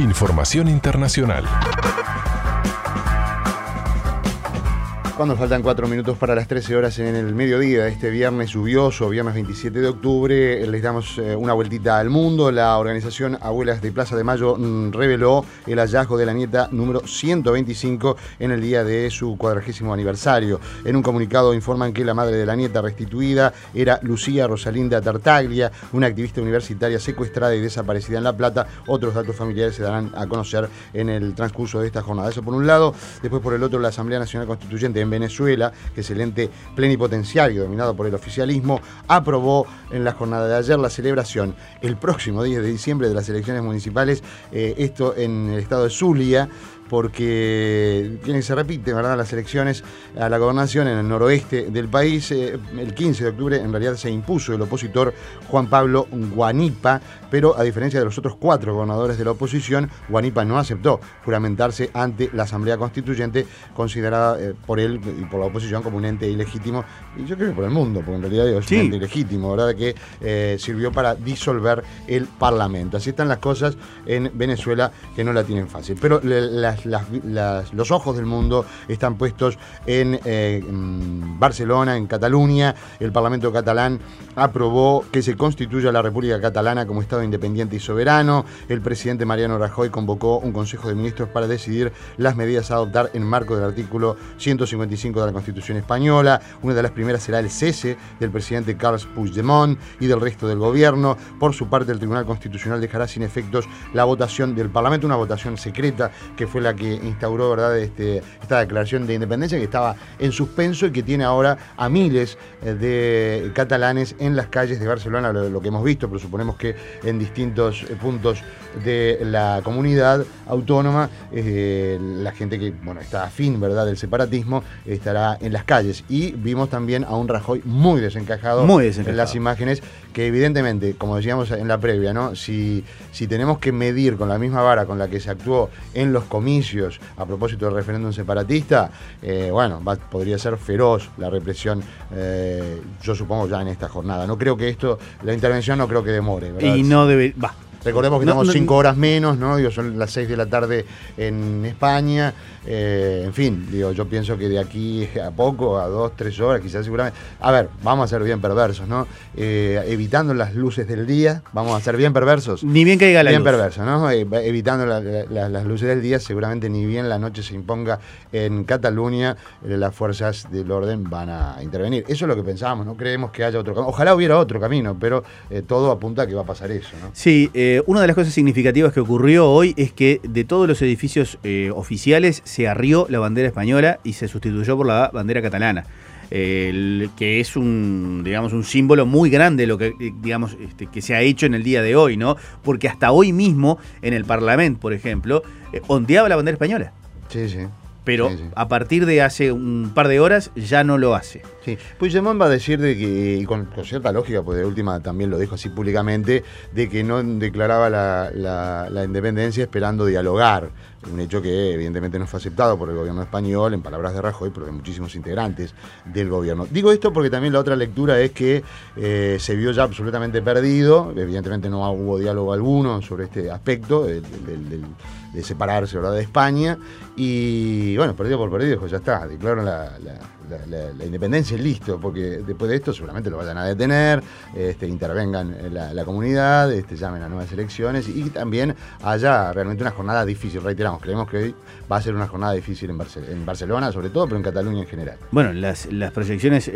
Información internacional. Cuando faltan 4 minutos para las 13 horas en el mediodía de este viernes lluvioso, viernes 27 de octubre, les damos una vueltita al mundo. La organización Abuelas de Plaza de Mayo reveló el hallazgo de la nieta número 125 en el día de su 40º aniversario. En un comunicado informan que la madre de la nieta restituida era Lucía Rosalinda Tartaglia, una activista universitaria secuestrada y desaparecida en La Plata. Otros datos familiares se darán a conocer en el transcurso de esta jornada. Eso por un lado. Después por el otro, la Asamblea Nacional Constituyente en Venezuela, que es el ente plenipotenciario dominado por el oficialismo, aprobó en la jornada de ayer la celebración el próximo 10 de diciembre de las elecciones municipales, esto en el estado de Zulia, porque se repiten, ¿verdad?, las elecciones a la gobernación en el noroeste del país. El 15 de octubre en realidad se impuso el opositor Juan Pablo Guanipa, pero a diferencia de los otros 4 gobernadores de la oposición, Guanipa no aceptó juramentarse ante la Asamblea Constituyente, considerada por él y por la oposición como un ente ilegítimo, y yo creo que por el mundo, porque en realidad es un ente ilegítimo, ¿verdad?, que sirvió para disolver el Parlamento. Así están las cosas en Venezuela, que no la tienen fácil. Pero los ojos del mundo están puestos en Barcelona, en Cataluña. El Parlamento catalán aprobó que se constituya la República Catalana como Estado independiente y soberano. El presidente Mariano Rajoy convocó un Consejo de Ministros para decidir las medidas a adoptar en marco del artículo 155 de la Constitución española. Una de las primeras será el cese del presidente Carles Puigdemont y del resto del gobierno. Por su parte, el Tribunal Constitucional dejará sin efectos la votación del Parlamento, una votación secreta que fue la que instauró, ¿verdad?, esta declaración de independencia, que estaba en suspenso y que tiene ahora a miles de catalanes en las calles de Barcelona, lo que hemos visto, pero suponemos que en distintos puntos de la comunidad autónoma, la gente que está afín, ¿verdad?, del separatismo, estará en las calles. Y vimos también a un Rajoy muy desencajado en las imágenes, que evidentemente, como decíamos en la previa, ¿no?, si tenemos que medir con la misma vara con la que se actuó en los comicios a propósito del referéndum separatista, podría ser feroz la represión, yo supongo, ya en esta jornada. No creo que la intervención no creo que demore, ¿verdad? Y no debe... Recordemos que estamos 5 horas menos, ¿no? Son las 6 de la tarde en España. En fin, yo pienso que de aquí a poco, a 2, 3 horas, quizás seguramente... A ver, vamos a ser bien perversos, ¿no? Evitando las luces del día, vamos a ser bien perversos. Ni bien caiga la luz. Bien perversos, ¿no? Evitando las luces del día, seguramente ni bien la noche se imponga en Cataluña, las fuerzas del orden van a intervenir. Eso es lo que pensábamos, no creemos que haya otro camino. Ojalá hubiera otro camino, pero todo apunta a que va a pasar eso, ¿no? Sí, una de las cosas significativas que ocurrió hoy es que de todos los edificios oficiales se arrió la bandera española y se sustituyó por la bandera catalana. Que es un símbolo muy grande de lo que que se ha hecho en el día de hoy, ¿no? Porque hasta hoy mismo en el Parlamento, por ejemplo, ondeaba la bandera española. Sí, sí. Pero a partir de hace un par de horas ya no lo hace. Sí, Puigdemont va a decir de que, y con cierta lógica, pues de última también lo dijo así públicamente, de que no declaraba la independencia esperando dialogar. Un hecho que evidentemente no fue aceptado por el gobierno español, en palabras de Rajoy, pero de muchísimos integrantes del gobierno. Digo esto porque también la otra lectura es que se vio ya absolutamente perdido. Evidentemente no hubo diálogo alguno sobre este aspecto de separarse, ¿verdad?, de España. Y bueno, perdido por perdido, pues ya está, declararon la independencia y listo, porque después de esto seguramente lo vayan a detener, intervengan en la comunidad, llamen a nuevas elecciones y también haya realmente una jornada difícil. Reiteramos, creemos que hoy va a ser una jornada difícil en Barcelona sobre todo, pero en Cataluña en general. Bueno, las proyecciones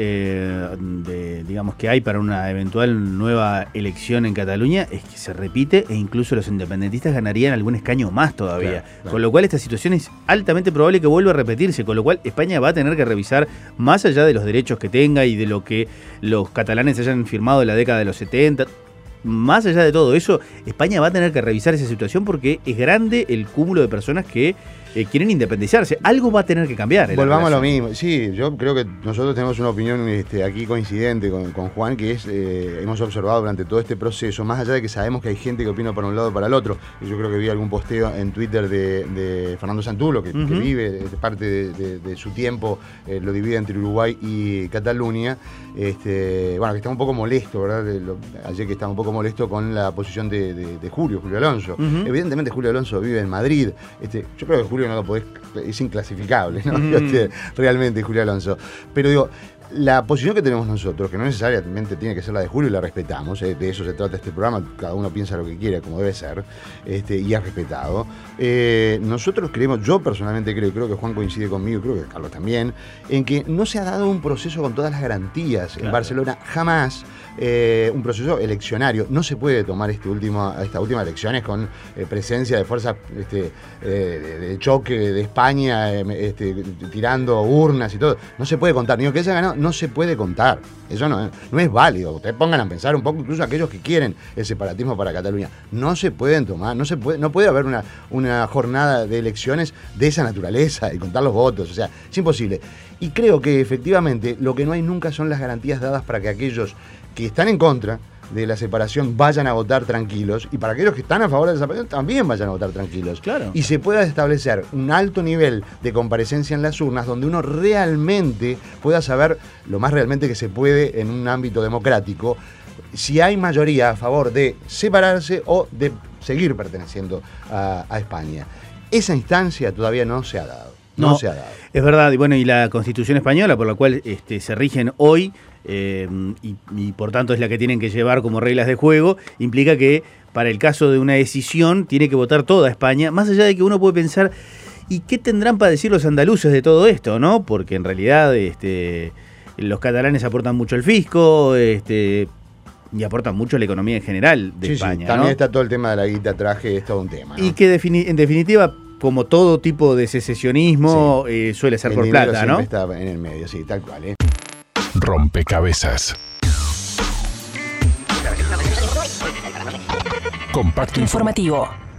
que hay para una eventual nueva elección en Cataluña es que se repite e incluso los independentistas ganarían algún escaño más todavía. Claro. Con lo cual esta situación es altamente probable que vuelva a repetirse, con lo cual España va a tener que revisar, más allá de los derechos que tenga y de lo que los catalanes hayan firmado en la década de los 70, más allá de todo eso, España va a tener que revisar esa situación porque es grande el cúmulo de personas que quieren independizarse. Algo va a tener que cambiar. Volvamos a lo mismo. Sí, yo creo que nosotros tenemos una opinión aquí coincidente con Juan, que es, hemos observado durante todo este proceso, más allá de que sabemos que hay gente que opina para un lado o para el otro. Yo creo que vi algún posteo en Twitter de Fernando Santulo, que vive parte de su tiempo, lo divide entre Uruguay y Cataluña. Que está un poco molesto, ¿verdad? Ayer que estaba un poco molesto con la posición de Julio Alonso. Evidentemente Julio Alonso vive en Madrid. Yo creo que Julio no lo podés, es inclasificable, ¿no? Realmente Julio Alonso. Pero digo, la posición que tenemos nosotros, que no necesariamente tiene que ser la de Julio, y la respetamos, de eso se trata este programa, cada uno piensa lo que quiere, como debe ser, y es respetado. Nosotros creemos, yo personalmente creo que Juan coincide conmigo, creo que Carlos también, en que no se ha dado un proceso con todas las garantías en Barcelona, jamás. Un proceso eleccionario. No se puede tomar estas últimas elecciones con presencia de fuerzas de choque de España, tirando urnas y todo. No se puede contar. Ni lo que haya ganado, no se puede contar. Eso no es válido. Ustedes pongan a pensar un poco, incluso aquellos que quieren el separatismo para Cataluña. No se pueden tomar, no puede haber una jornada de elecciones de esa naturaleza y contar los votos. O sea, es imposible. Y creo que efectivamente lo que no hay nunca son las garantías dadas para que aquellos que están en contra de la separación vayan a votar tranquilos, y para aquellos que están a favor de la separación también vayan a votar tranquilos. Claro. Y se pueda establecer un alto nivel de comparecencia en las urnas donde uno realmente pueda saber lo más realmente que se puede en un ámbito democrático si hay mayoría a favor de separarse o de seguir perteneciendo a España. Esa instancia todavía no se ha dado. No se ha dado. Es verdad, y la Constitución española, por la cual se rigen hoy, y por tanto es la que tienen que llevar como reglas de juego, implica que para el caso de una decisión tiene que votar toda España, más allá de que uno puede pensar, ¿y qué tendrán para decir los andaluces de todo esto? ¿No? Porque en realidad los catalanes aportan mucho al fisco, y aportan mucho a la economía en general de España. También ¿no? está todo el tema de la guita traje, es todo un tema, ¿no? Y que en definitiva, como todo tipo de secesionismo, suele ser por plata, ¿no? Está en el medio, sí, tal cual. Rompecabezas. Compacto informativo.